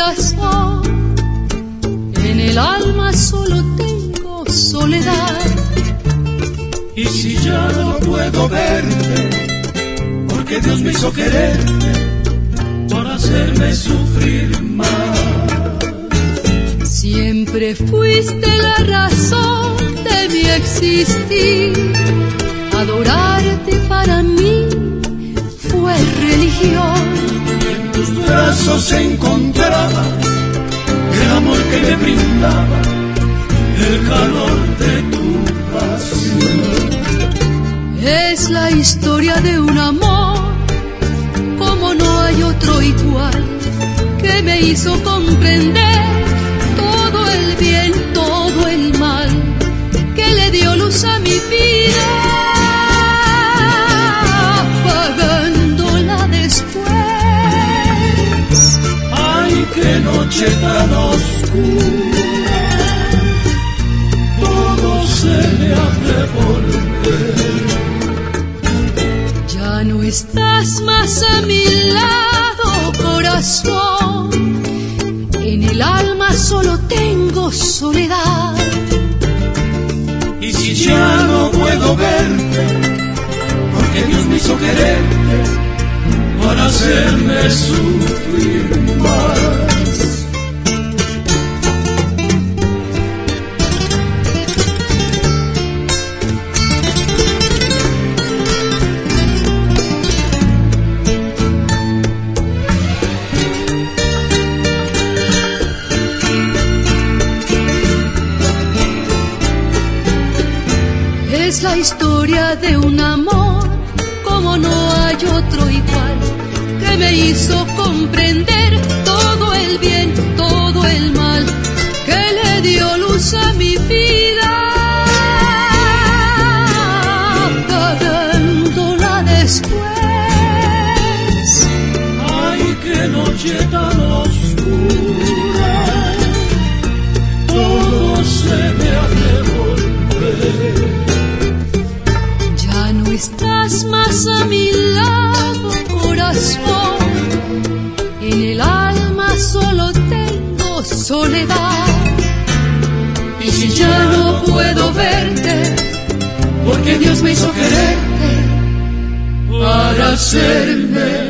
corazón. En el alma solo tengo soledad. Y si ya no puedo verte, porque Dios me hizo quererte para hacerme sufrir más. Siempre fuiste la razón de mi existir. Adorarte para mí fue religión. En tus brazos se encontraba el amor que me brindaba, el calor de tu pasión. Es la historia de un amor como no hay otro igual, que me hizo comprender todo el bien, todo el mal, que le dio luz a mi vida, apagándola después. Ay, qué noche tan oscura, todo se me ha de volver. Ya no estás más a mi lado, corazón. En el alma solo tengo soledad. Y si ya no puedo verte, porque Dios me hizo quererte para hacerme sufrir más. Es la historia de un amor como no hay otro igual, que me hizo comprender todo el bien, todo el mal, que le dio luz a mi vida, apagándola después. Ay, qué noche tan oscura, todo se me ha de volver. No estás más a mi lado, corazón. En el alma solo tengo soledad. Y si ya no puedo verte, porque Dios me hizo quererte para hacerme